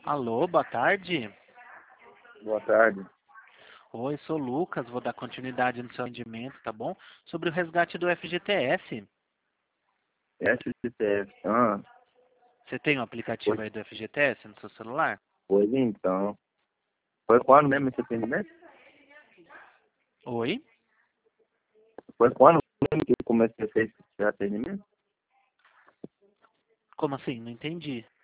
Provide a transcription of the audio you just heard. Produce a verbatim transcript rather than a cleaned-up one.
Alô, boa tarde. Boa tarde. Oi, sou o Lucas, vou dar continuidade no seu atendimento, tá bom? Sobre o resgate do F G T S. S G T F. Ah, Você tem o aplicativo pois, aí do F G T S no seu celular? pois então. Foi quando mesmo esse atendimento? Oi? Foi quando mesmo que eu comecei a fazer esse atendimento? Como assim? Não entendi.